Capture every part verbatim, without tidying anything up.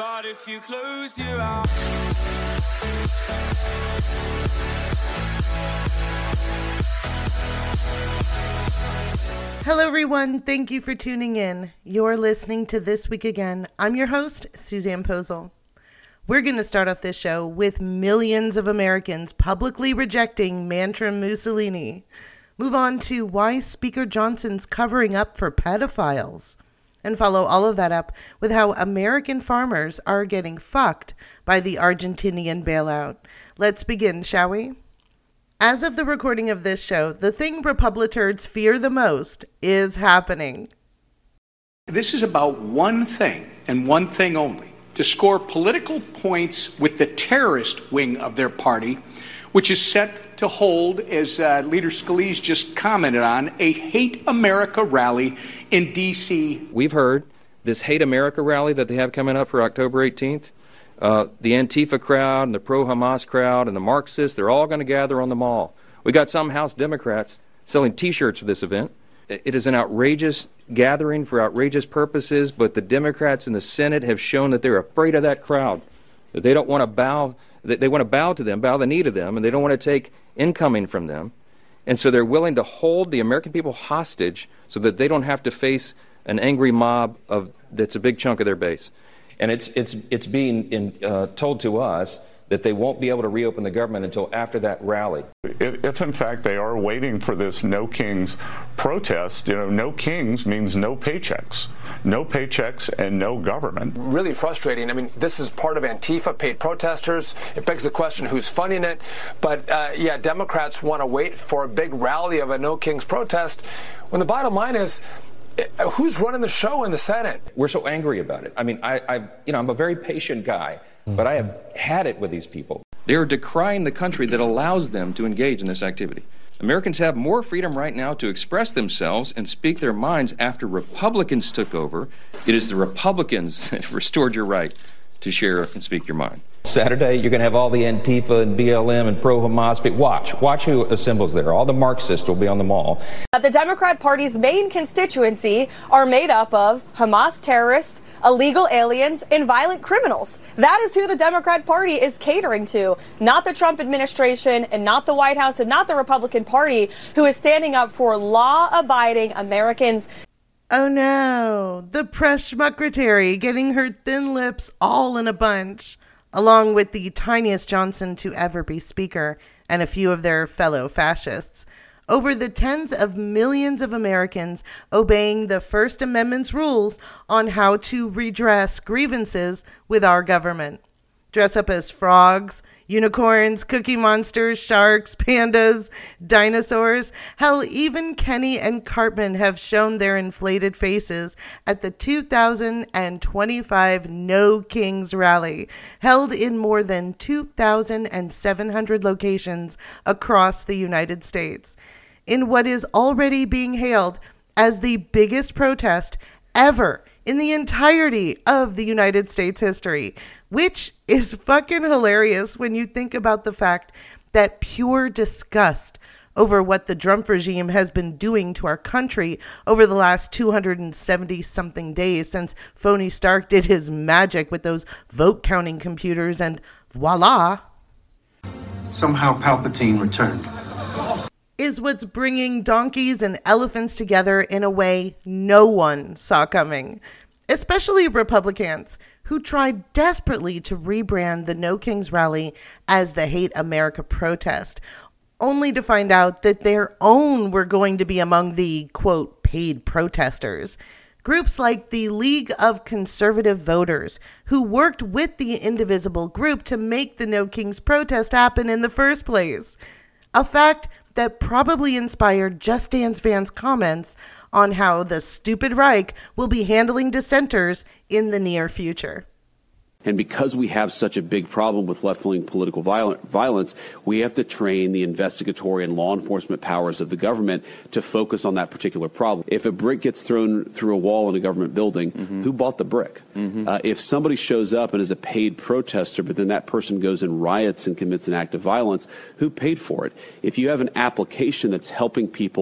But if you close your eyes. Hello, everyone. Thank you for tuning in. You're listening to This Week Again. I'm your host, Suzanne Posel. We're going to start off this show with millions of Americans publicly rejecting Mantra Mussolini. Move on to why Speaker Johnson's covering up for pedophiles. And follow all of that up with how American farmers are getting fucked by the Argentinian bailout. Let's begin, shall we? As of the recording of this show, the thing Republiturds fear the most is happening. This is about one thing and one thing only: to score political points with the terrorist wing of their party, which is set to hold, as uh, Leader Scalise just commented on, a Hate America rally in D C We've heard this Hate America rally that they have coming up for October eighteenth. Uh, the Antifa crowd and the pro-Hamas crowd and the Marxists, they're all going to gather on the mall. We got some House Democrats selling T-shirts for this event. It is an outrageous gathering for outrageous purposes, but the Democrats in the Senate have shown that they're afraid of that crowd, that they don't want to bow, that they want to bow to them, bow the knee to them, and they don't want to take incoming from them. And so they're willing to hold the American people hostage so that they don't have to face an angry mob of that's a big chunk of their base. And it's it's it's being in, uh, told to us that they won't be able to reopen the government until after that rally. If, if in fact they are waiting for this No Kings protest, you know, no kings means no paychecks, no paychecks and no government. Really frustrating. I mean, this is part of Antifa, paid protesters. It begs the question, who's funding it? But uh, yeah, Democrats want to wait for a big rally of a No Kings protest, when the bottom line is, who's running the show in the Senate? We're so angry about it. I mean, I, I, you know, I'm a very patient guy, but I have had it with these people. They are decrying the country that allows them to engage in this activity. Americans have more freedom right now to express themselves and speak their minds after Republicans took over. It is the Republicans that restored your right to share and speak your mind. Saturday, you're going to have all the Antifa and B L M and pro-Hamas. Watch. Watch who assembles there. All the Marxists will be on the mall. The Democrat Party's main constituency are made up of Hamas terrorists, illegal aliens, and violent criminals. That is who the Democrat Party is catering to, not the Trump administration and not the White House and not the Republican Party, who is standing up for law-abiding Americans. Oh no, the press schmuckretary getting her thin lips all in a bunch, along with the tiniest Johnson to ever be speaker and a few of their fellow fascists, over the tens of millions of Americans obeying the First Amendment's rules on how to redress grievances with our government. Dress up as frogs, unicorns, cookie monsters, sharks, pandas, dinosaurs. Hell, even Kenny and Cartman have shown their inflated faces at the two thousand twenty-five No Kings rally, held in more than two thousand seven hundred locations across the United States, in what is already being hailed as the biggest protest ever in the entirety of the United States history, which is fucking hilarious when you think about the fact that pure disgust over what the Trump regime has been doing to our country over the last two hundred seventy something days since Phony Stark did his magic with those vote counting computers, and voila. Somehow Palpatine returned. Is what's bringing donkeys and elephants together in a way no one saw coming, especially Republicans, who tried desperately to rebrand the No Kings rally as the Hate America protest, only to find out that their own were going to be among the, quote, paid protesters. Groups like the League of Conservative Voters, who worked with the Indivisible group to make the No Kings protest happen in the first place. A fact that probably inspired Just Dance fans' comments on how the stupid Reich will be handling dissenters in the near future. And because we have such a big problem with left-wing political violence, we have to train the investigatory and law enforcement powers of the government to focus on that particular problem. If a brick gets thrown through a wall in a government building, mm-hmm. who bought the brick? Mm-hmm. Uh, if somebody shows up and is a paid protester, but then that person goes and riots and commits an act of violence, who paid for it? If you have an application that's helping people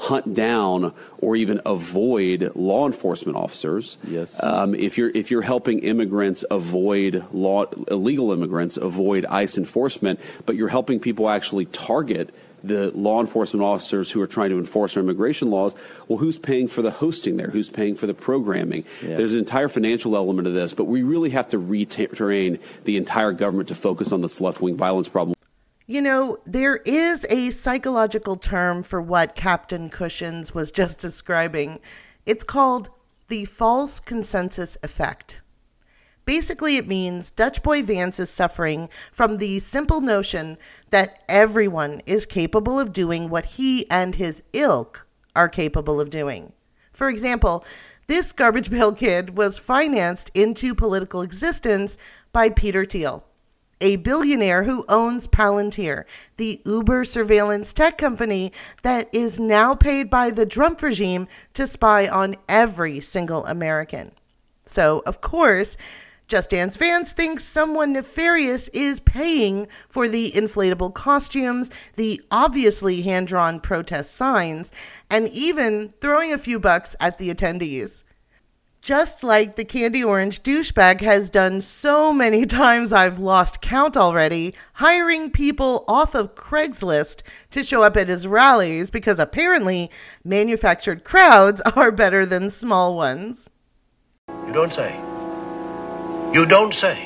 hunt down or even avoid law enforcement officers. Yes. Um, if you're if you're helping immigrants avoid law illegal immigrants avoid ICE enforcement, but you're helping people actually target the law enforcement officers who are trying to enforce our immigration laws, well, who's paying for the hosting there? Who's paying for the programming? Yeah. There's an entire financial element of this, but we really have to retrain the entire government to focus on this left-wing violence problem. You know, there is a psychological term for what Captain Cushions was just describing. It's called the false consensus effect. Basically, it means Dutch Boy Vance is suffering from the simple notion that everyone is capable of doing what he and his ilk are capable of doing. For example, this garbage pail kid was financed into political existence by Peter Thiel, a billionaire who owns Palantir, the Uber surveillance tech company that is now paid by the Trump regime to spy on every single American. So, of course, Just Dance Vance thinks someone nefarious is paying for the inflatable costumes, the obviously hand-drawn protest signs, and even throwing a few bucks at the attendees. Just like the candy orange douchebag has done so many times I've lost count already, hiring people off of Craigslist to show up at his rallies because apparently manufactured crowds are better than small ones. You don't say. You don't say.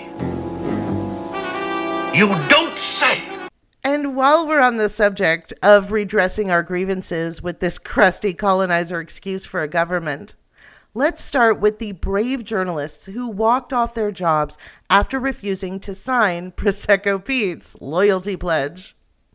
You don't say. And while we're on the subject of redressing our grievances with this crusty colonizer excuse for a government, let's start with the brave journalists who walked off their jobs after refusing to sign Prosecco Pete's loyalty pledge.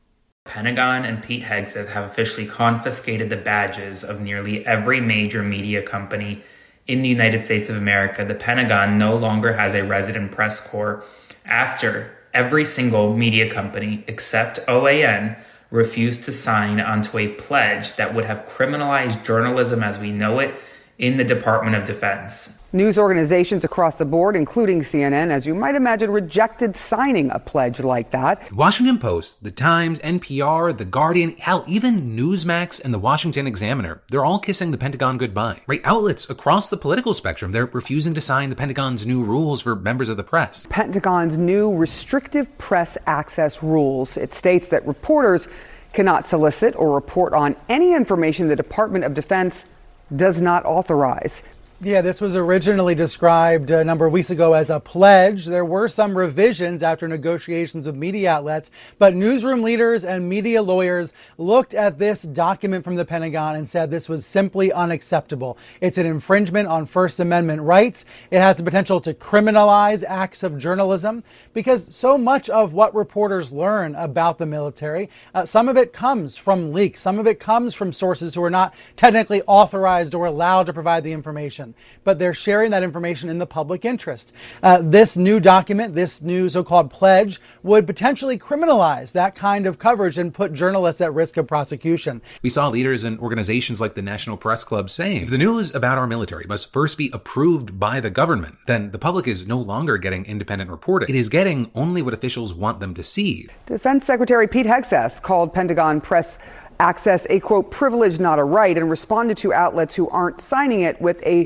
Pentagon and Pete Hegseth have officially confiscated the badges of nearly every major media company in the United States of America. The Pentagon no longer has a resident press corps after every single media company except O A N refused to sign onto a pledge that would have criminalized journalism as we know it in the Department of Defense. News organizations across the board, including C N N, as you might imagine, rejected signing a pledge like that. Washington Post, The Times, N P R, The Guardian, hell, even Newsmax and The Washington Examiner, they're all kissing the Pentagon goodbye. Right? Outlets across the political spectrum, they're refusing to sign the Pentagon's new rules for members of the press. Pentagon's new restrictive press access rules. It states that reporters cannot solicit or report on any information the Department of Defense does not authorize. Yeah, this was originally described a number of weeks ago as a pledge. There were some revisions after negotiations with media outlets, but newsroom leaders and media lawyers looked at this document from the Pentagon and said this was simply unacceptable. It's an infringement on First Amendment rights. It has the potential to criminalize acts of journalism because so much of what reporters learn about the military, uh, some of it comes from leaks. Some of it comes from sources who are not technically authorized or allowed to provide the information, but they're sharing that information in the public interest. Uh, this new document, this new so-called pledge, would potentially criminalize that kind of coverage and put journalists at risk of prosecution. We saw leaders and organizations like the National Press Club saying, if the news about our military must first be approved by the government, then the public is no longer getting independent reporting. It is getting only what officials want them to see. Defense Secretary Pete Hegseth called Pentagon press access a, quote, privilege, not a right, and responded to outlets who aren't signing it with a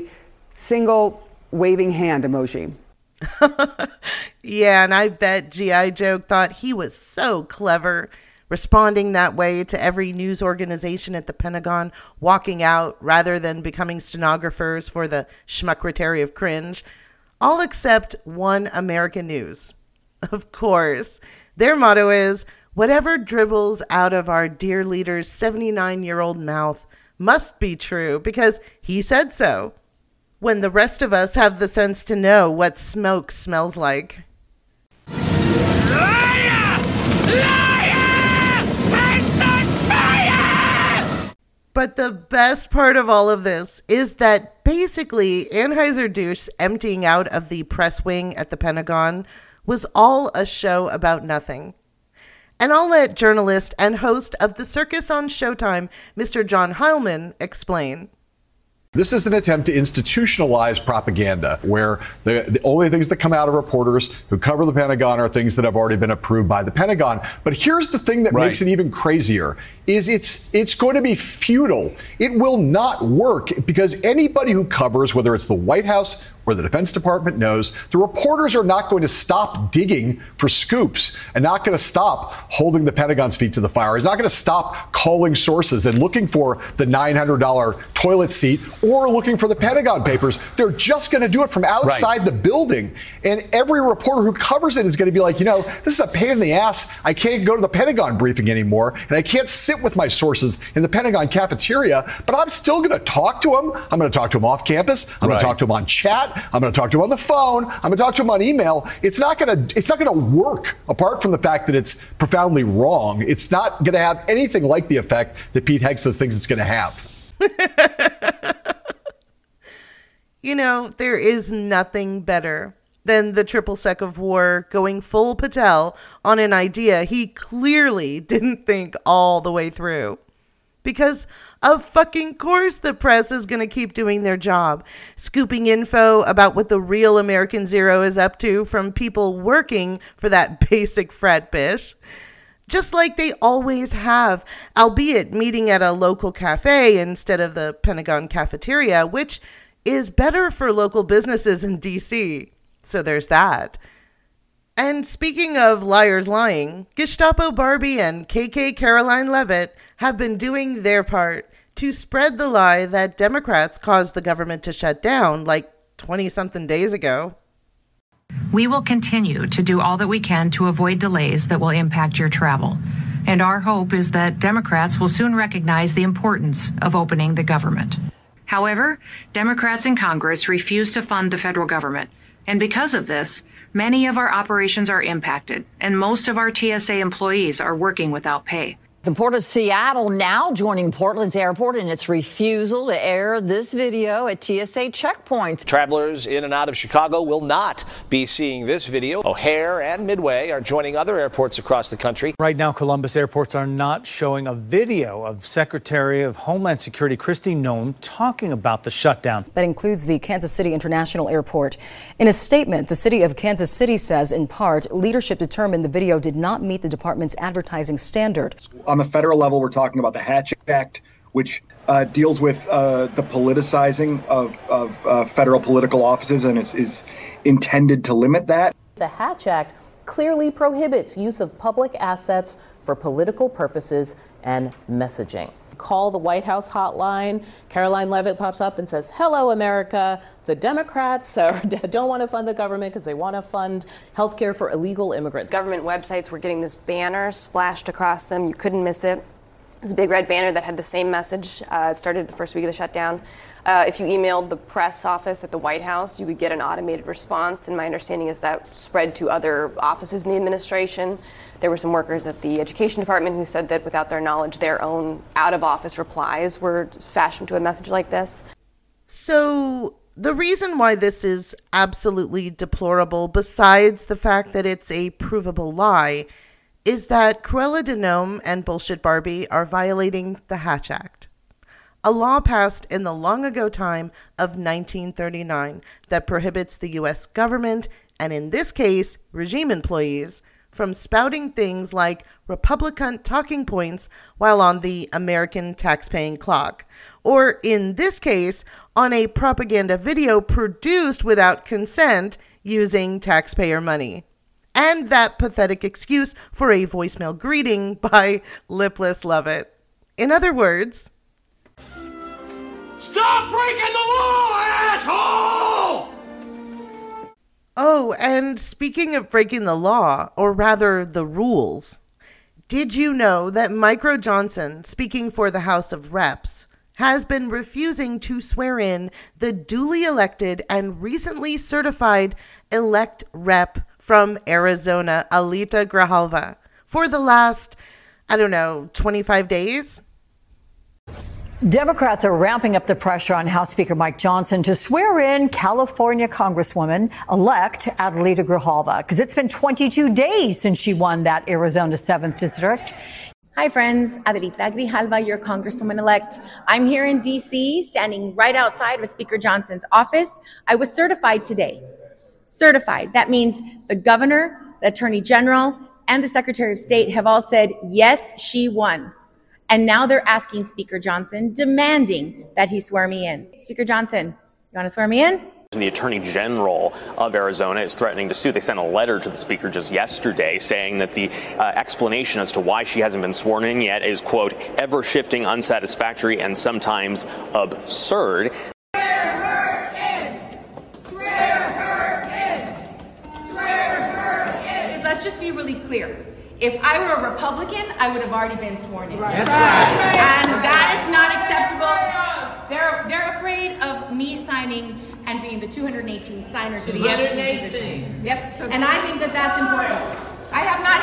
single waving hand emoji. Yeah, and I bet G I. Joe thought he was so clever, responding that way to every news organization at the Pentagon, walking out rather than becoming stenographers for the schmuckritary of cringe, all except One American News. Of course, their motto is, whatever dribbles out of our dear leader's seventy-nine-year-old mouth must be true because he said so, when the rest of us have the sense to know what smoke smells like. Liar! Liar! Hands on fire! But the best part of all of this is that basically Anheuser-Busch emptying out of the press wing at the Pentagon was all a show about nothing. And I'll let journalist and host of The Circus on Showtime, Mister John Heilman, explain. This is an attempt to institutionalize propaganda where the, the only things that come out of reporters who cover the Pentagon are things that have already been approved by the Pentagon. But here's the thing that right. makes it even crazier. is it's it's going to be futile. It will not work because anybody who covers, whether it's the White House or the Defense Department, knows the reporters are not going to stop digging for scoops and not going to stop holding the Pentagon's feet to the fire. It's not going to stop calling sources and looking for the nine hundred dollars toilet seat or looking for the Pentagon Papers. They're just going to do it from outside right. the building. And every reporter who covers it is going to be like, you know, this is a pain in the ass. I can't go to the Pentagon briefing anymore, and I can't sit with my sources in the Pentagon cafeteria, but I'm still going to talk to them. I'm going to talk to them off campus. I'm right. going to talk to them on chat. I'm going to talk to them on the phone. I'm going to talk to them on email. It's not going to it's not going to work apart from the fact that it's profoundly wrong. It's not going to have anything like the effect that Pete Hegseth thinks it's going to have. You know, there is nothing better than the triple sec of war going full Patel on an idea he clearly didn't think all the way through. Because of fucking course the press is going to keep doing their job, scooping info about what the real American Zero is up to from people working for that basic frat bish. Just like they always have, albeit meeting at a local cafe instead of the Pentagon cafeteria, which is better for local businesses in D C. So there's that. And speaking of liars lying, Gestapo Barbie and K K Caroline Leavitt have been doing their part to spread the lie that Democrats caused the government to shut down like twenty-something days ago. We will continue to do all that we can to avoid delays that will impact your travel. And our hope is that Democrats will soon recognize the importance of opening the government. However, Democrats in Congress refuse to fund the federal government. And because of this, many of our operations are impacted, and most of our T S A employees are working without pay. The Port of Seattle now joining Portland's airport in its refusal to air this video at T S A checkpoints. Travelers in and out of Chicago will not be seeing this video. O'Hare and Midway are joining other airports across the country. Right now, Columbus airports are not showing a video of Secretary of Homeland Security Kristi Noem talking about the shutdown. That includes the Kansas City International Airport. In a statement, the city of Kansas City says, in part, leadership determined the video did not meet the department's advertising standard. On the federal level, we're talking about the Hatch Act, which uh, deals with uh, the politicizing of, of uh, federal political offices and is, is intended to limit that. The Hatch Act clearly prohibits use of public assets for political purposes and messaging. Call the White House hotline. Caroline Leavitt pops up and says, "Hello, America. The Democrats uh, don't want to fund the government because they want to fund health care for illegal immigrants." Government websites were getting this banner splashed across them. You couldn't miss it. It was a big red banner that had the same message. Uh, it started the first week of the shutdown. Uh, if you emailed the press office at the White House, you would get an automated response. And my understanding is that spread to other offices in the administration. There were some workers at the Education Department who said that without their knowledge, their own out-of-office replies were fashioned to a message like this. So the reason why this is absolutely deplorable, besides the fact that it's a provable lie, is that Cruella de Noem and Bullshit Barbie are violating the Hatch Act, a law passed in the long ago time of nineteen thirty-nine that prohibits the U S government, and in this case, regime employees, from spouting things like Republican talking points while on the American taxpaying clock, or in this case, on a propaganda video produced without consent using taxpayer money. And that pathetic excuse for a voicemail greeting by lipless Leavitt. In other words, stop breaking the law, asshole! Oh, and speaking of breaking the law, or rather the rules, did you know that Micro Johnson, speaking for the House of Reps, has been refusing to swear in the duly elected and recently certified elect rep from Arizona, Alita Grijalva, for the last, I don't know, twenty-five days? Democrats are ramping up the pressure on House Speaker Mike Johnson to swear in California Congresswoman-elect Adelita Grijalva, because it's been twenty-two days since she won that Arizona seventh District. Hi, friends. Adelita Grijalva, your Congresswoman-elect. I'm here in D C, standing right outside of Speaker Johnson's office. I was certified today. Certified. That means the governor, the attorney general, and the secretary of state have all said, yes, she won. And now they're asking Speaker Johnson, demanding that he swear me in. Speaker Johnson, you want to swear me in? The Attorney General of Arizona is threatening to sue. They sent a letter to the Speaker just yesterday saying that the uh, explanation as to why she hasn't been sworn in yet is, quote, ever shifting, unsatisfactory, and sometimes absurd. Swear her in! Swear her in! Swear her in! Let's just be really clear. If I were a Republican, I would have already been sworn in. That's right. And that is not acceptable. They're, they're afraid of me signing and being the two hundred eighteen signer to the F C position. Yep. And I think that that's important. I have not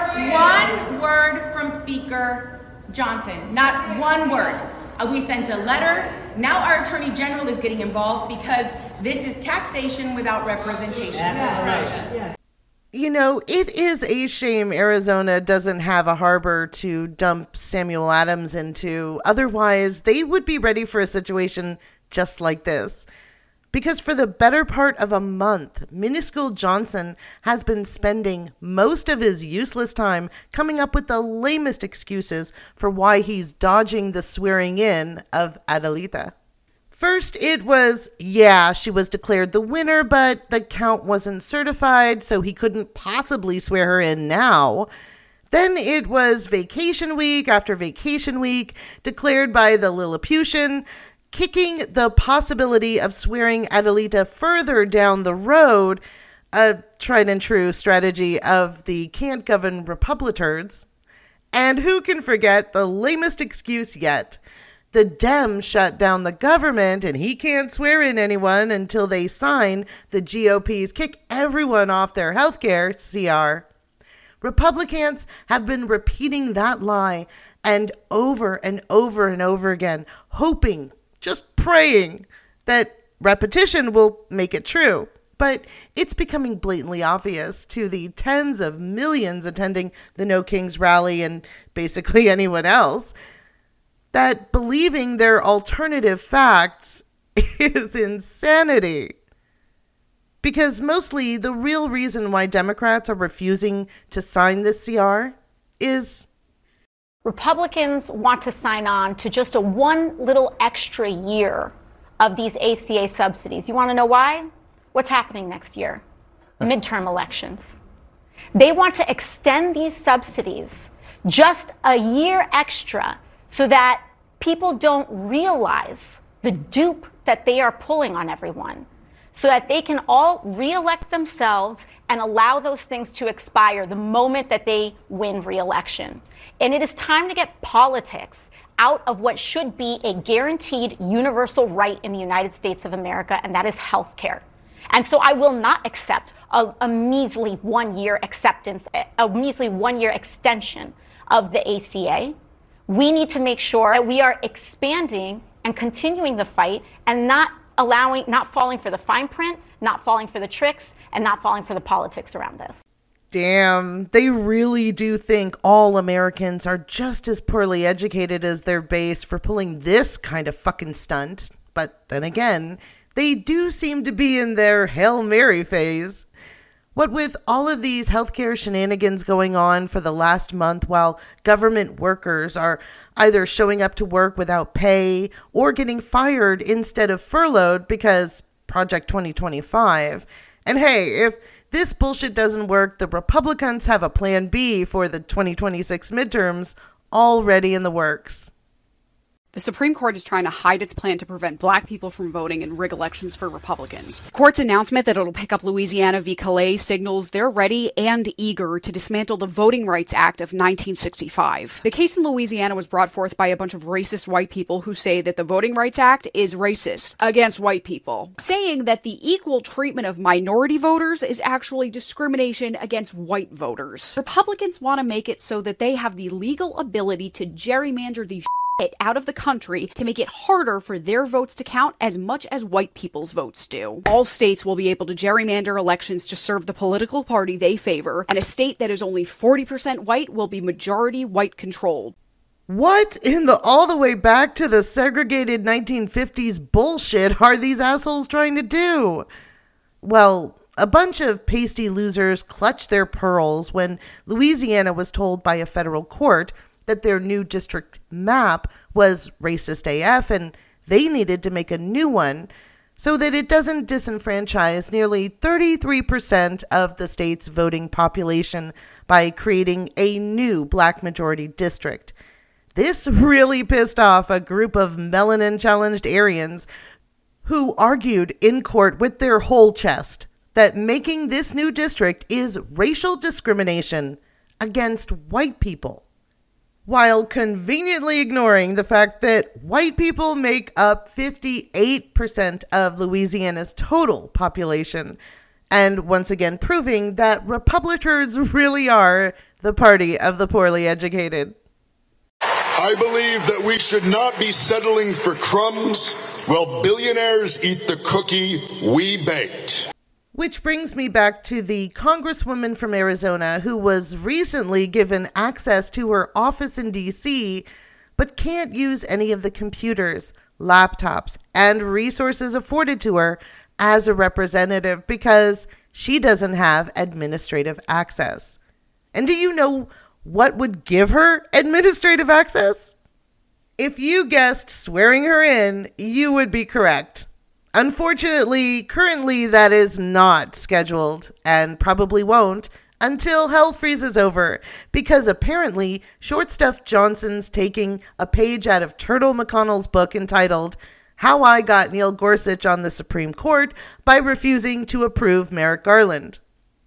had one word from Speaker Johnson. Not one word. Uh, we sent a letter. Now our Attorney General is getting involved because this is taxation without representation. That's right. You know, it is a shame Arizona doesn't have a harbor to dump Samuel Adams into. Otherwise, they would be ready for a situation just like this. Because for the better part of a month, Minuscule Johnson has been spending most of his useless time coming up with the lamest excuses for why he's dodging the swearing in of Adelita. First, it was, yeah, she was declared the winner, but the count wasn't certified, so he couldn't possibly swear her in now. Then it was vacation week after vacation week, declared by the Lilliputian, kicking the possibility of swearing Adelita further down the road, a tried and true strategy of the can't govern Republicans. And who can forget the lamest excuse yet? The Dems shut down the government and he can't swear in anyone until they sign the G O P's kick everyone off their healthcare C R. Republicans have been repeating that lie and over and over and over again, hoping, just praying that repetition will make it true. But it's becoming blatantly obvious to the tens of millions attending the No Kings rally and basically anyone else that believing their alternative facts is insanity. Because mostly the real reason why Democrats are refusing to sign this C R is Republicans want to sign on to just a one little extra year of these A C A subsidies. You want to know why? What's happening next year? Midterm elections. They want to extend these subsidies just a year extra so that people don't realize the dupe that they are pulling on everyone, so that they can all reelect themselves and allow those things to expire the moment that they win re-election. And it is time to get politics out of what should be a guaranteed universal right in the United States of America, and that is health care. And so I will not accept a, a measly one-year acceptance, a measly one-year extension of the A C A. We need to make sure that we are expanding and continuing the fight and not allowing, not falling for the fine print, not falling for the tricks, and not falling for the politics around this. Damn, they really do think all Americans are just as poorly educated as their base for pulling this kind of fucking stunt. But then again, they do seem to be in their Hail Mary phase. What with all of these healthcare shenanigans going on for the last month while government workers are either showing up to work without pay or getting fired instead of furloughed because Project twenty twenty-five. And hey, if this bullshit doesn't work, the Republicans have a plan B for the twenty twenty-six midterms already in the works. The Supreme Court is trying to hide its plan to prevent black people from voting in rig elections for Republicans. The court's announcement that it'll pick up Louisiana v. Calais signals they're ready and eager to dismantle the Voting Rights Act of nineteen sixty-five. The case in Louisiana was brought forth by a bunch of racist white people who say that the Voting Rights Act is racist against white people, saying that the equal treatment of minority voters is actually discrimination against white voters. Republicans want to make it so that they have the legal ability to gerrymander the it out of the country to make it harder for their votes to count as much as white people's votes do. All states will be able to gerrymander elections to serve the political party they favor, and a state that is only forty percent white will be majority white controlled. What in the all the way back to the segregated nineteen fifties bullshit are these assholes trying to do? Well, a bunch of pasty losers clutched their pearls when Louisiana was told by a federal court that their new district map was racist A F and they needed to make a new one so that it doesn't disenfranchise nearly thirty-three percent of the state's voting population by creating a new black majority district. This really pissed off a group of melanin-challenged Aryans who argued in court with their whole chest that making this new district is racial discrimination against white people, while conveniently ignoring the fact that white people make up fifty-eight percent of Louisiana's total population, and once again proving that Republicans really are the party of the poorly educated. I believe that we should not be settling for crumbs while billionaires eat the cookie we baked. Which brings me back to the congresswoman from Arizona who was recently given access to her office in D C, but can't use any of the computers, laptops, and resources afforded to her as a representative because she doesn't have administrative access. And do you know what would give her administrative access? If you guessed swearing her in, you would be correct. Unfortunately, currently that is not scheduled and probably won't until hell freezes over, because apparently Short Stuff Johnson's taking a page out of Turtle McConnell's book entitled How I Got Neil Gorsuch on the Supreme Court by refusing to approve Merrick Garland.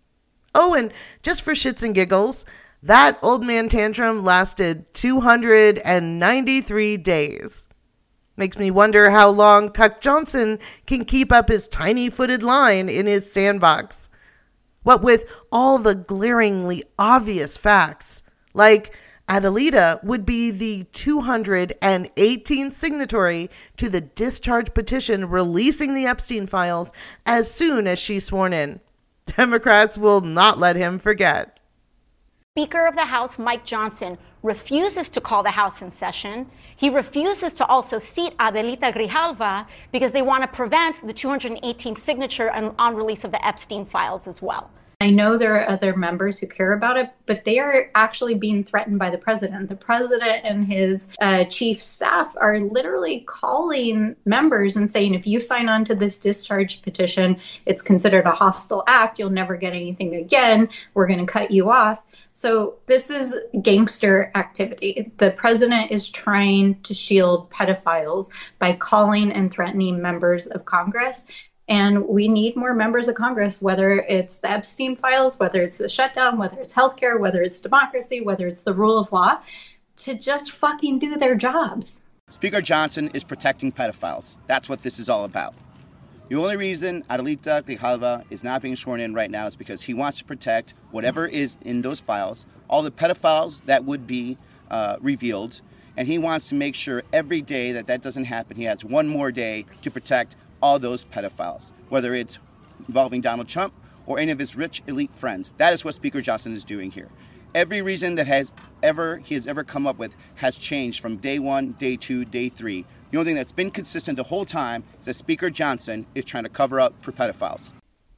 Oh, and just for shits and giggles, that old man tantrum lasted two hundred ninety-three days. Makes me wonder how long Cuck Johnson can keep up his tiny-footed line in his sandbox. What with all the glaringly obvious facts, like Adelita would be the two hundred eighteenth signatory to the discharge petition releasing the Epstein files as soon as she's sworn in. Democrats will not let him forget. Speaker of the House Mike Johnson refuses to call the House in session. He refuses to also seat Adelita Grijalva because they want to prevent the two hundred eighteenth signature on, on release of the Epstein files as well. I know there are other members who care about it, but they are actually being threatened by the president. The president and his uh, chief staff are literally calling members and saying, if you sign on to this discharge petition, it's considered a hostile act. You'll never get anything again. We're going to cut you off. So this is gangster activity. The president is trying to shield pedophiles by calling and threatening members of Congress. And we need more members of Congress, whether it's the Epstein files, whether it's the shutdown, whether it's healthcare, whether it's democracy, whether it's the rule of law, to just fucking do their jobs. Speaker Johnson is protecting pedophiles. That's what this is all about. The only reason Adelita Grijalva is not being sworn in right now is because he wants to protect whatever is in those files, all the pedophiles that would be uh, revealed, and he wants to make sure every day that that doesn't happen, he has one more day to protect all those pedophiles, whether it's involving Donald Trump or any of his rich elite friends. That is what Speaker Johnson is doing here. Every reason that has ever he has ever come up with has changed from day one, day two, day three. The only thing that's been consistent the whole time is that Speaker Johnson is trying to cover up for pedophiles.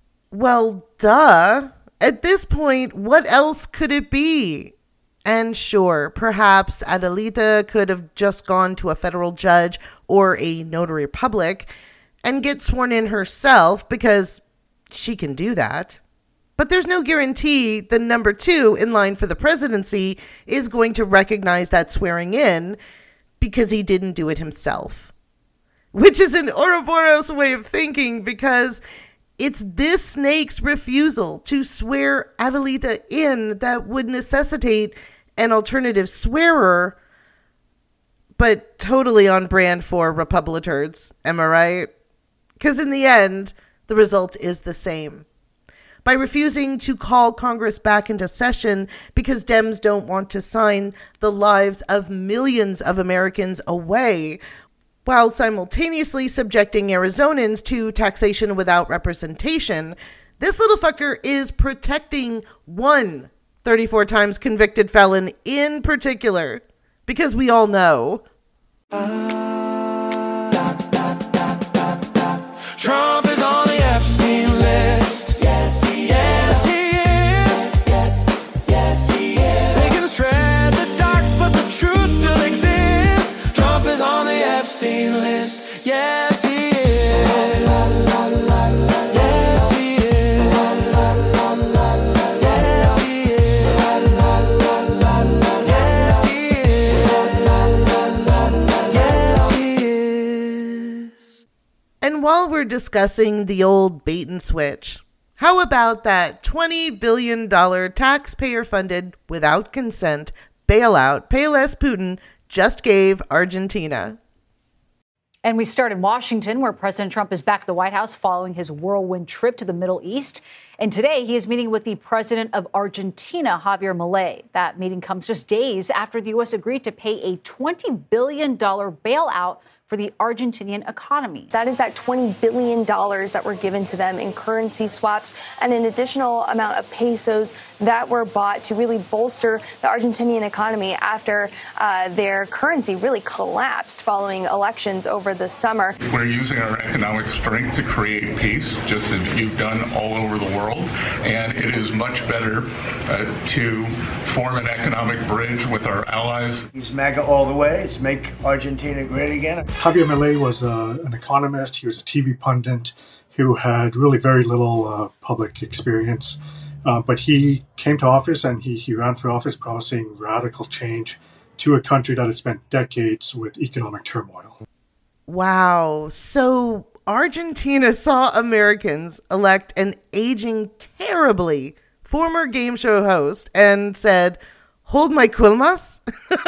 Well, duh. At this point, what else could it be? And sure, perhaps Adelita could have just gone to a federal judge or a notary public and get sworn in herself because she can do that. But there's no guarantee the number two in line for the presidency is going to recognize that swearing in because he didn't do it himself. Which is an Ouroboros way of thinking, because it's this snake's refusal to swear Adelita in that would necessitate an alternative swearer, but totally on brand for Republicans. Am I right? Because in the end, the result is the same. By refusing to call Congress back into session because Dems don't want to sign the lives of millions of Americans away, while simultaneously subjecting Arizonans to taxation without representation, this little fucker is protecting one thirty-four times convicted felon in particular, because we all know Trump is on the Epstein list. Yes, he is. Yes, he is. Yes, he is. They can shred the darks, but the while we're discussing the old bait and switch, how about that twenty billion dollars taxpayer-funded, without consent, bailout Payless Putin just gave Argentina? And we start in Washington, where President Trump is back at the White House following his whirlwind trip to the Middle East. And today he is meeting with the president of Argentina, Javier Milei. That meeting comes just days after the U S agreed to pay a twenty billion dollars bailout for the Argentinian economy. That is that twenty billion dollars that were given to them in currency swaps and an additional amount of pesos that were bought to really bolster the Argentinian economy after uh, their currency really collapsed following elections over the summer. We're using our economic strength to create peace, just as you've done all over the world, and it is much better uh, to form an economic bridge with our allies. He's MAGA all the way. It's make Argentina great again. Javier Milei was uh, an economist. He was a T V pundit who had really very little uh, public experience. Uh, but he came to office and he, he ran for office promising radical change to a country that had spent decades with economic turmoil. Wow. So Argentina saw Americans elect an aging terribly former game show host and said, "Hold my quilmas."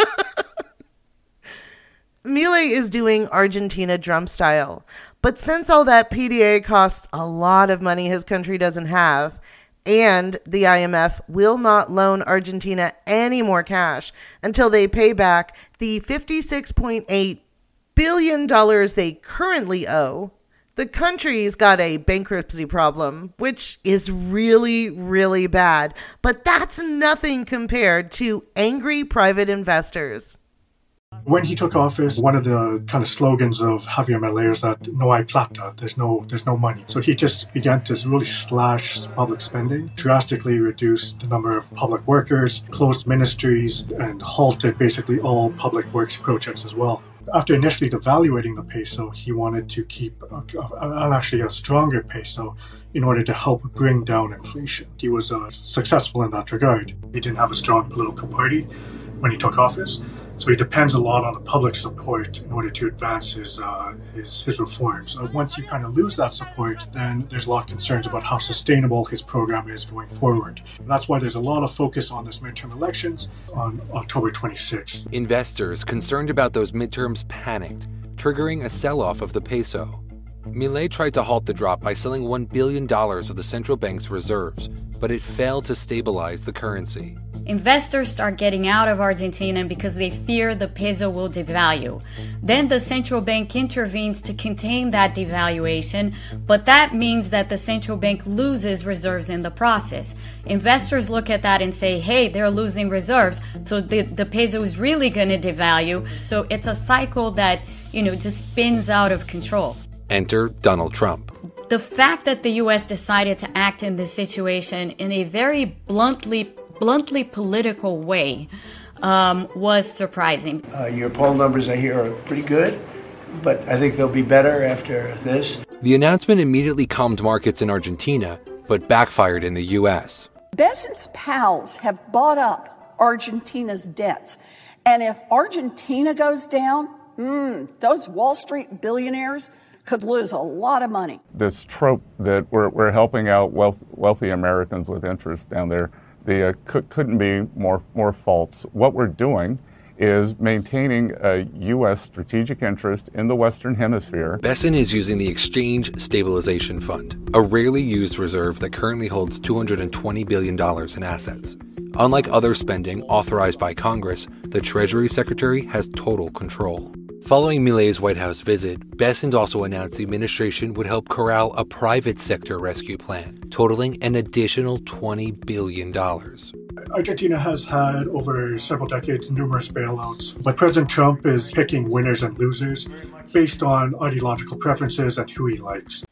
Milei is doing Argentina drum style, but since all that P D A costs a lot of money his country doesn't have, and the I M F will not loan Argentina any more cash until they pay back the fifty-six point eight billion dollars they currently owe, the country's got a bankruptcy problem, which is really, really bad. But that's nothing compared to angry private investors. When he took office, one of the kind of slogans of Javier Milei is that no hay plata, there's no there's no money. So he just began to really slash public spending, drastically reduced the number of public workers, closed ministries, and halted basically all public works projects as well. After initially devaluating the peso, he wanted to keep a, a, actually a stronger peso in order to help bring down inflation. He was uh, successful in that regard. He didn't have a strong political party when he took office, so he depends a lot on the public support in order to advance his uh, his, his reforms. Uh, once you kind of lose that support, then there's a lot of concerns about how sustainable his program is going forward. That's why there's a lot of focus on this midterm elections on October twenty-sixth. Investors concerned about those midterms panicked, triggering a sell-off of the peso. Milei tried to halt the drop by selling one billion dollars of the central bank's reserves, but it failed to stabilize the currency. Investors start getting out of Argentina because they fear the peso will devalue. Then the central bank intervenes to contain that devaluation, but that means that the central bank loses reserves in the process. Investors look at that and say, hey, they're losing reserves, so the, the peso is really going to devalue. So it's a cycle that, you know, just spins out of control. Enter Donald Trump. The fact that the U S decided to act in this situation in a very bluntly bluntly political way um, was surprising. Uh, your poll numbers I hear are pretty good, but I think they'll be better after this. The announcement immediately calmed markets in Argentina, but backfired in the U S. Besant's pals have bought up Argentina's debts. And if Argentina goes down, mm, those Wall Street billionaires could lose a lot of money. This trope that we're, we're helping out wealth, wealthy Americans with interest down there, they uh, could, couldn't be more, more false. What we're doing is maintaining a U S strategic interest in the Western Hemisphere. Besant is using the Exchange Stabilization Fund, a rarely used reserve that currently holds two hundred twenty billion dollars in assets. Unlike other spending authorized by Congress, the Treasury Secretary has total control. Following Milei's White House visit, Besant also announced the administration would help corral a private sector rescue plan, totaling an additional twenty billion dollars. Argentina has had over several decades numerous bailouts, but President Trump is picking winners and losers based on ideological preferences and who he likes.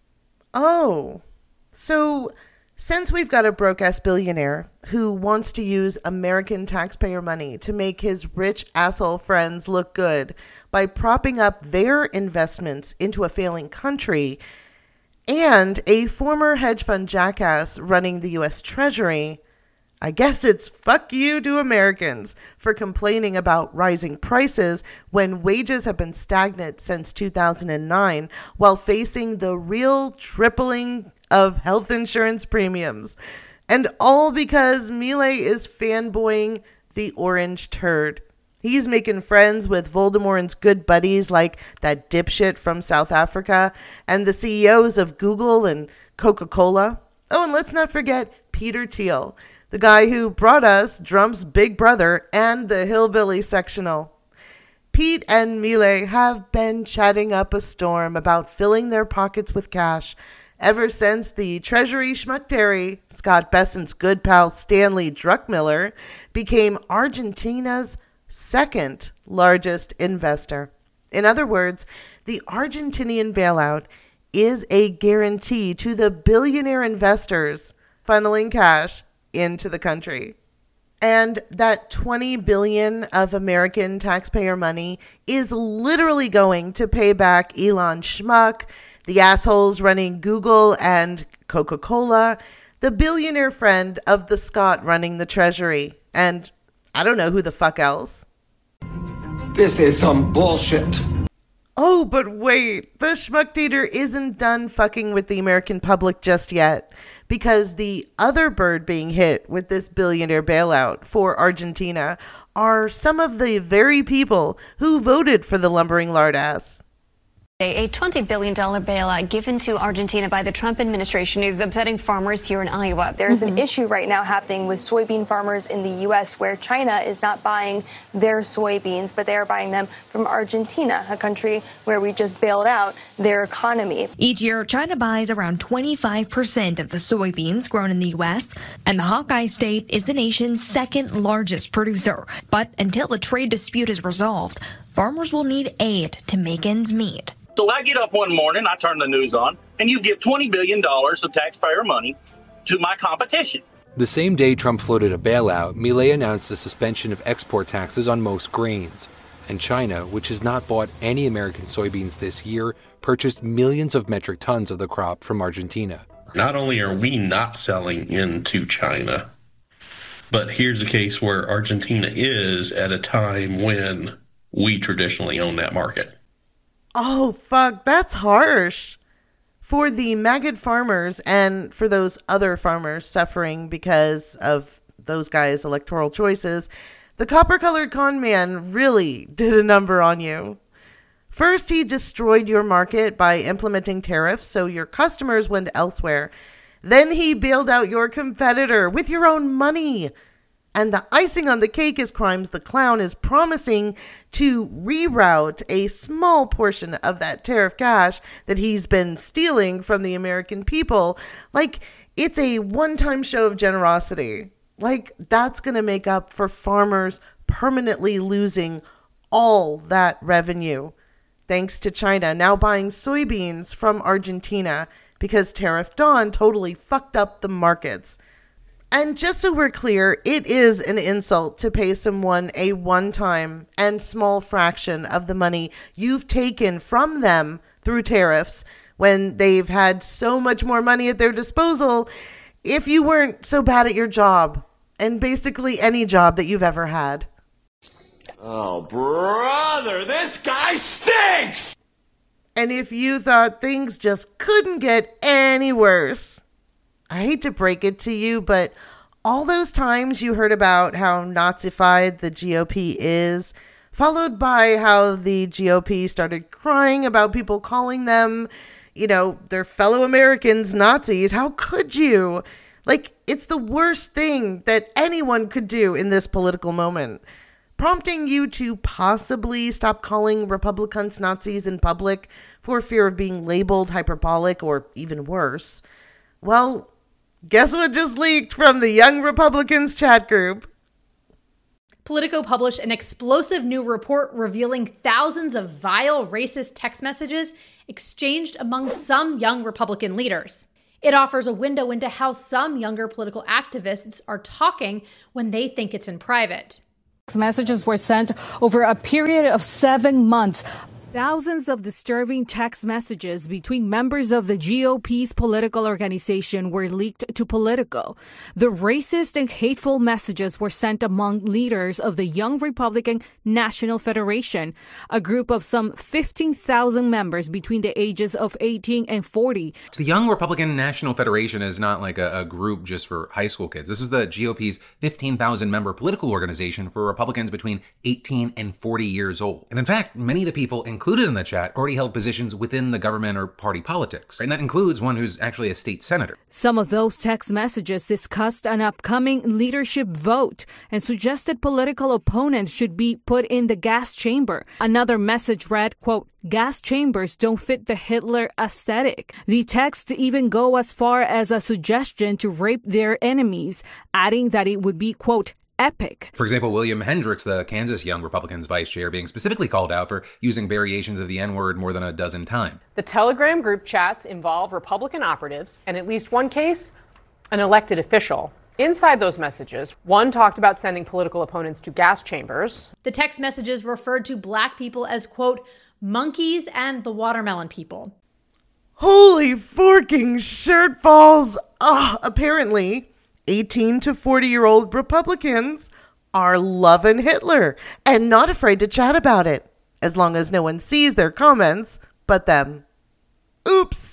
Oh, so since we've got a broke-ass billionaire who wants to use American taxpayer money to make his rich asshole friends look good by propping up their investments into a failing country, and a former hedge fund jackass running the U S Treasury, I guess it's fuck you to Americans for complaining about rising prices when wages have been stagnant since two thousand nine while facing the real tripling of health insurance premiums. And all because Milei is fanboying the orange turd. He's making friends with Voldemort's good buddies like that dipshit from South Africa and the C E Os of Google and Coca-Cola. Oh, and let's not forget Peter Thiel, the guy who brought us Trump's big brother and the hillbilly sectional. Pete and Milei have been chatting up a storm about filling their pockets with cash ever since the Treasury Schmucktary, Scott Bessent's good pal Stanley Druckmiller, became Argentina's second largest investor. In other words, the Argentinian bailout is a guarantee to the billionaire investors funneling cash into the country. And that twenty billion dollars of American taxpayer money is literally going to pay back Elon Schmuck, the assholes running Google and Coca-Cola, the billionaire friend of the Scot running the Treasury, and I don't know who the fuck else. This is some bullshit. Oh, but wait, the Schmucktater isn't done fucking with the American public just yet, because the other bird being hit with this billionaire bailout for Argentina are some of the very people who voted for the lumbering lardass. A twenty billion dollars bailout given to Argentina by the Trump administration is upsetting farmers here in Iowa. There's an issue right now happening with soybean farmers in the U S where China is not buying their soybeans, but they are buying them from Argentina, a country where we just bailed out their economy. Each year, China buys around twenty-five percent of the soybeans grown in the U S, and the Hawkeye state is the nation's second largest producer. But until the trade dispute is resolved, farmers will need aid to make ends meet. So I get up one morning, I turn the news on, and you give twenty billion dollars of taxpayer money to my competition. The same day Trump floated a bailout, Milei announced a suspension of export taxes on most grains. And China, which has not bought any American soybeans this year, purchased millions of metric tons of the crop from Argentina. Not only are we not selling into China, but here's a case where Argentina is at a time when we traditionally own that market. Oh, fuck, that's harsh. For the maggot farmers and for those other farmers suffering because of those guys' electoral choices, the copper-colored con man really did a number on you. First, he destroyed your market by implementing tariffs so your customers went elsewhere. Then he bailed out your competitor with your own money. And the icing on the cake is Crimes the Clown is promising to reroute a small portion of that tariff cash that he's been stealing from the American people. Like, it's a one-time show of generosity. Like, that's going to make up for farmers permanently losing all that revenue, thanks to China now buying soybeans from Argentina because Tariff Dawn totally fucked up the markets. And just so we're clear, it is an insult to pay someone a one-time and small fraction of the money you've taken from them through tariffs when they've had so much more money at their disposal if you weren't so bad at your job, and basically any job that you've ever had. Oh, brother, this guy stinks! And if you thought things just couldn't get any worse, I hate to break it to you, but all those times you heard about how Nazified the G O P is, followed by how the G O P started crying about people calling them, you know, their fellow Americans Nazis. How could you? Like, it's the worst thing that anyone could do in this political moment. Prompting you to possibly stop calling Republicans Nazis in public for fear of being labeled hyperbolic or even worse. Well, guess what just leaked from the Young Republicans chat group? Politico published an explosive new report revealing thousands of vile racist text messages exchanged among some young Republican leaders. It offers a window into how some younger political activists are talking when they think it's in private. Messages were sent over a period of seven months. Thousands of disturbing text messages between members of the G O P's political organization were leaked to Politico. The racist and hateful messages were sent among leaders of the Young Republican National Federation, a group of some fifteen thousand members between the ages of eighteen and forty. The Young Republican National Federation is not like a, a group just for high school kids. This is the G O P's fifteen thousand member political organization for Republicans between eighteen and forty years old. And in fact, many of the people in included in the chat already held positions within the government or party politics. And that includes one who's actually a state senator. Some of those text messages discussed an upcoming leadership vote and suggested political opponents should be put in the gas chamber. Another message read, quote, "Gas chambers don't fit the Hitler aesthetic." The texts even go as far as a suggestion to rape their enemies, adding that it would be, quote, epic. For example, William Hendricks, the Kansas Young Republicans vice chair, being specifically called out for using variations of the N-word more than a dozen times. The Telegram group chats involve Republican operatives, and in at least one case, an elected official. Inside those messages, one talked about sending political opponents to gas chambers. The text messages referred to black people as, quote, monkeys and the watermelon people. Holy forking shirt balls. Ah, apparently eighteen to forty year old Republicans are loving Hitler and not afraid to chat about it, as long as no one sees their comments but them. Oops.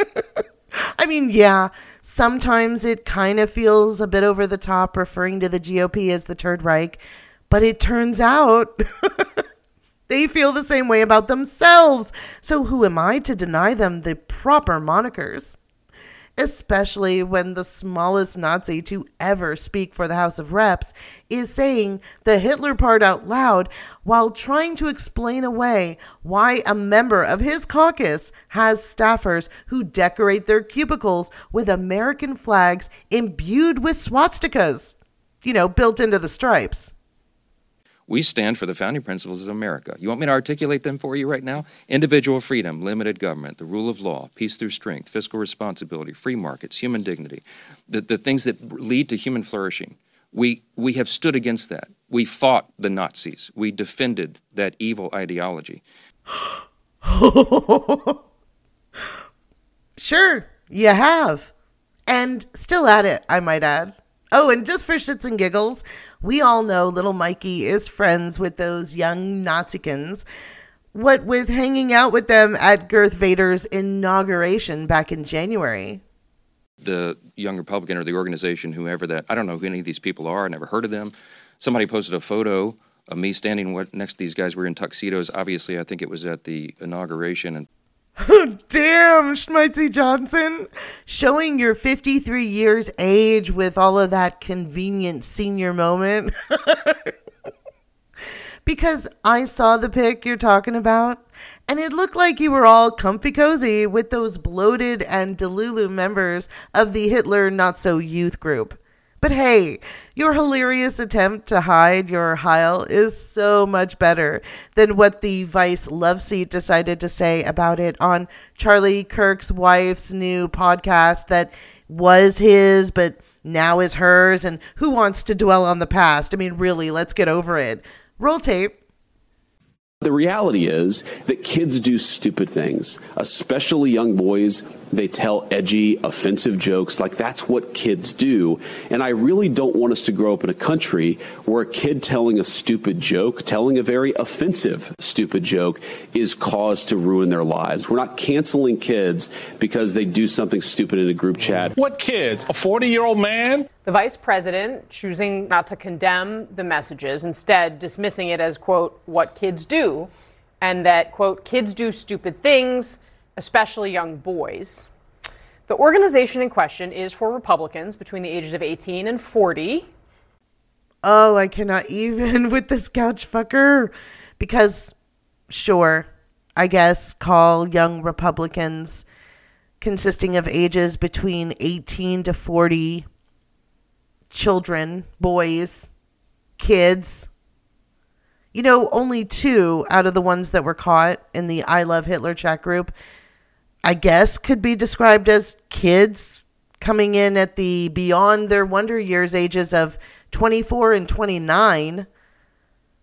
I mean, yeah, sometimes it kind of feels a bit over the top referring to the G O P as the Third Reich, but it turns out they feel the same way about themselves. So who am I to deny them the proper monikers? Especially when the smallest Nazi to ever speak for the House of Reps is saying the Hitler part out loud while trying to explain away why a member of his caucus has staffers who decorate their cubicles with American flags imbued with swastikas, you know, built into the stripes. We stand for the founding principles of America. You want me to articulate them for you right now? Individual freedom, limited government, the rule of law, peace through strength, fiscal responsibility, free markets, human dignity, the, the things that lead to human flourishing. We, we have stood against that. We fought the Nazis. We defended that evil ideology. Sure, you have. And still at it, I might add. Oh, and just for shits and giggles, we all know little Mikey is friends with those young Nazicans. What with hanging out with them at Girth Vader's inauguration back in January. The Young Republican or the organization, whoever that, I don't know who any of these people are. I never heard of them. Somebody posted a photo of me standing next to these guys. We were in tuxedos. Obviously, I think it was at the inauguration. And damn, Schmitzy Johnson, showing your fifty-three years age with all of that convenient senior moment. Because I saw the pic you're talking about, and it looked like you were all comfy cozy with those bloated and Delulu members of the Hitler Not-So-Youth group. But hey, your hilarious attempt to hide your Heil is so much better than what the Vice Love Seat decided to say about it on Charlie Kirk's wife's new podcast that was his but now is hers, and who wants to dwell on the past? I mean, really, let's get over it. Roll tape. The reality is that kids do stupid things, especially young boys. They tell edgy, offensive jokes. Like, that's what kids do. And I really don't want us to grow up in a country where a kid telling a stupid joke, telling a very offensive stupid joke, is cause to ruin their lives. We're not canceling kids because they do something stupid in a group chat. What kids? A forty-year-old man? The vice president choosing not to condemn the messages, instead dismissing it as, quote, what kids do, and that, quote, kids do stupid things, especially young boys. The organization in question is for Republicans between the ages of eighteen and forty. Oh, I cannot even with this couch fucker. Because, sure, I guess call young Republicans consisting of ages between eighteen to forty children, boys, kids. You know, only two out of the ones that were caught in the I Love Hitler chat group, I guess, could be described as kids coming in at the beyond their wonder years ages of twenty-four and twenty-nine.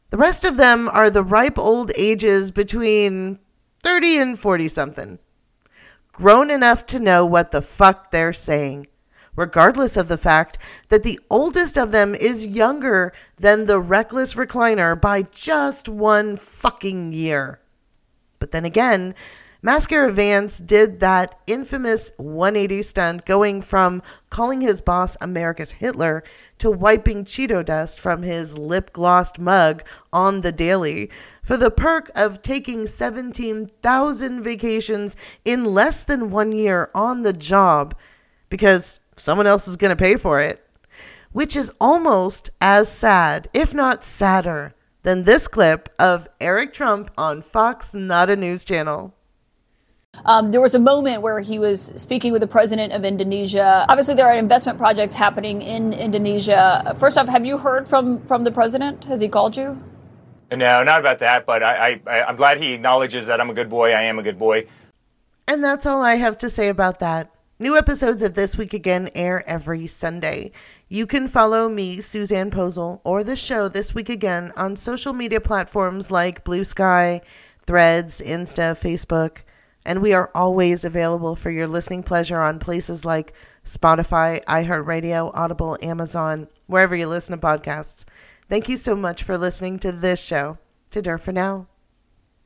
The rest of them are the ripe old ages between thirty and forty something. Grown enough to know what the fuck they're saying, regardless of the fact that the oldest of them is younger than the reckless recliner by just one fucking year. But then again, Mascara Vance did that infamous one eighty stunt, going from calling his boss America's Hitler to wiping Cheeto dust from his lip-glossed mug on the daily for the perk of taking seventeen thousand vacations in less than one year on the job because someone else is going to pay for it. Which is almost as sad, if not sadder, than this clip of Eric Trump on Fox Not a News Channel. Um, there was a moment where he was speaking with the president of Indonesia. Obviously, there are investment projects happening in Indonesia. First off, have you heard from, from the president? Has he called you? No, not about that, but I, I, I'm glad he acknowledges that I'm a good boy. I am a good boy. And that's all I have to say about that. New episodes of This Week Again air every Sunday. You can follow me, Suzanne Posel, or the show This Week Again on social media platforms like Blue Sky, Threads, Insta, Facebook. And we are always available for your listening pleasure on places like Spotify, iHeartRadio, Audible, Amazon, wherever you listen to podcasts. Thank you so much for listening to this show. Ta-da for now.